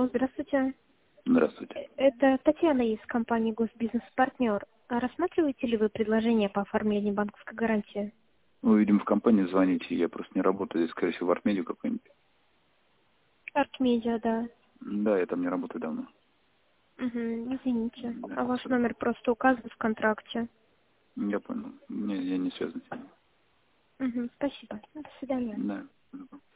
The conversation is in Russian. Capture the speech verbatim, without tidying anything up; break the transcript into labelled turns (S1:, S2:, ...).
S1: Алло, здравствуйте.
S2: Здравствуйте.
S1: Это Татьяна из компании Госбизнес-партнер. А рассматриваете ли вы предложение по оформлению банковской гарантии?
S2: Вы, видимо, в компанию звоните, я просто не работаю, здесь, скорее всего, в Артмедиа какой-нибудь.
S1: Артмедиа, да.
S2: Да, я там не работаю давно.
S1: Угу, извините.
S2: Да,
S1: А ваш
S2: всё.
S1: номер просто указан в контракте.
S2: Я понял. Не, я не связан с ним.
S1: Угу, спасибо. До свидания.
S2: Да.